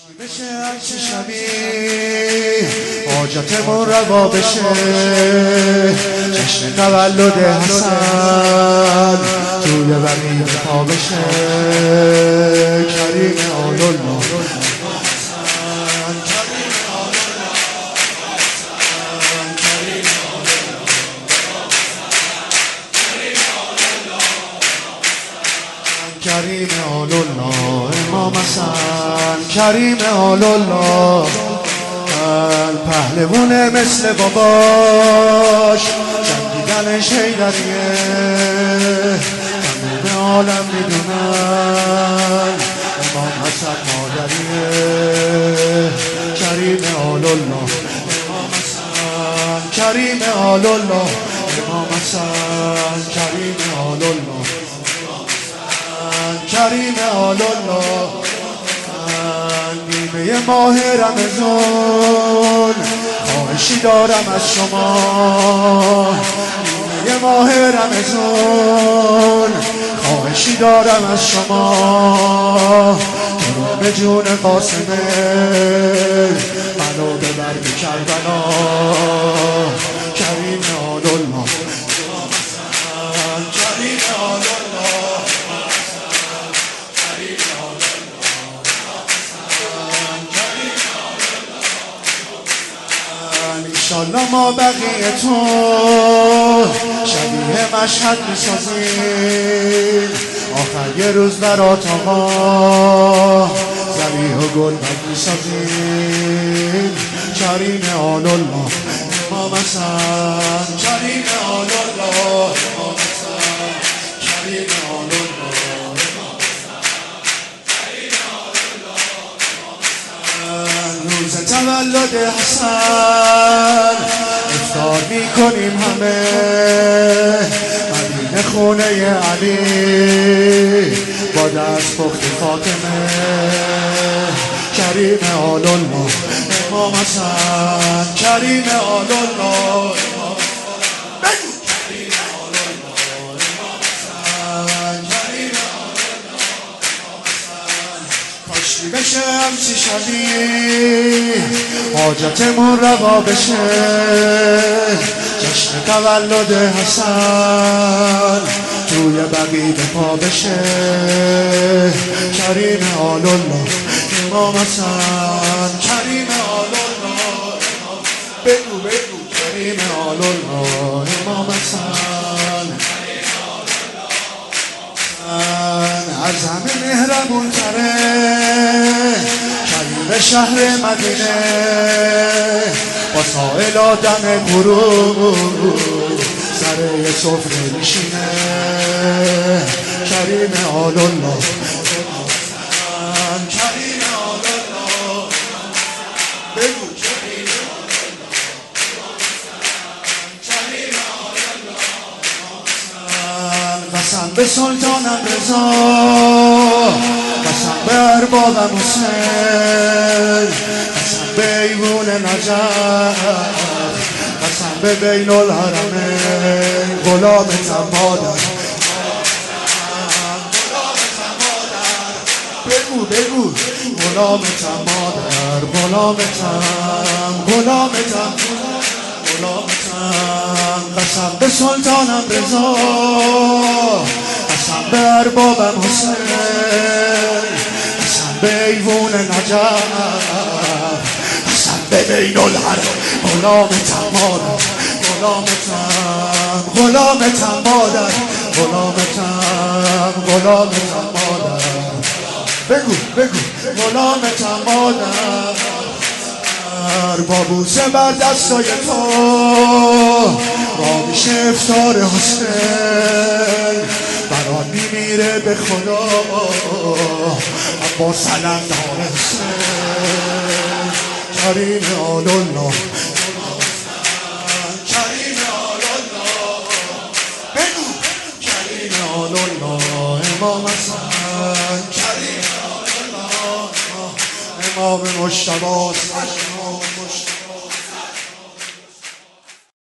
بشه هرچی شبی حاجتمون روا بشه، جشن تولد حسن توی بقیه پا بشه. کریم آلالله کریم آلالله امام حسن، کریم آلالله پهلوونه مثل باباش، جنگیدنش حیدریه، تمام عالم میدونن امام حسن مادریه. کریم آلالله امام حسن، کریم آلالله امام حسن، کریم آلالله کریم آلالله. نیمه ماه رمضان خواهشی دارم از شما، نیمه ماه رمضان خواهشی دارم از شما، به جون قاسمه منو ببر به کربلا. کریم آلالله کریم آلالله انشالله ما بقیه تو شبیه مشهد میسازیم، آخر یه روز برات آقا زبیح و گل میسازیم. کریم آلالله امام حسن، کریم آلالله امام حسن، کریم آلالله امام حسن. روز تولد حسن افطار میکنیم همه، مدینه خونه علی با دست پخت فاطمه. کریم آلالله امام حسن، کریم آلالله امام حسن، کریم آلالله امام حسن، کریم آلالله امام حسن. کاشکی بشه همچی شبی حاجتمون روا بشه، جشن تولد حسن توی بقیه پا بشه. کریم آلالله امام حسن، کریم آلالله بگو بگو کریم آلالله امام حسن. از همه مهربون تره کریم شهر مدینه، با سائل آدم غروب سر یه سفره میشینه. کریم آلالله کریم آلالله بگو کریم آلالله. قسم به سلطانم رضا، قسم به اربابم حسین، قسم به ایوون نجف، قسم به بین الحرمین غلامتم مادر. بگو بگو غلامتم مادر، غلامتم غلامتم غلامتم. قسم به سلطانم رضا، قسم به اربابم حسین، قسم به ایوون نجف، قسم به بین الحرم غلامتم مادر، غلامتم غلامتم مادر، غلامتم غلامتم مادر. بگو بگو غلامتم مادر. با بوسه بر دستای تو را میشه افطار حسین، برات میمیره به خدا با سلندار حسین. کریم آلالله کریم آلالله بگو کریم آلالله امام حسن، کریم آلالله امام مجتبی.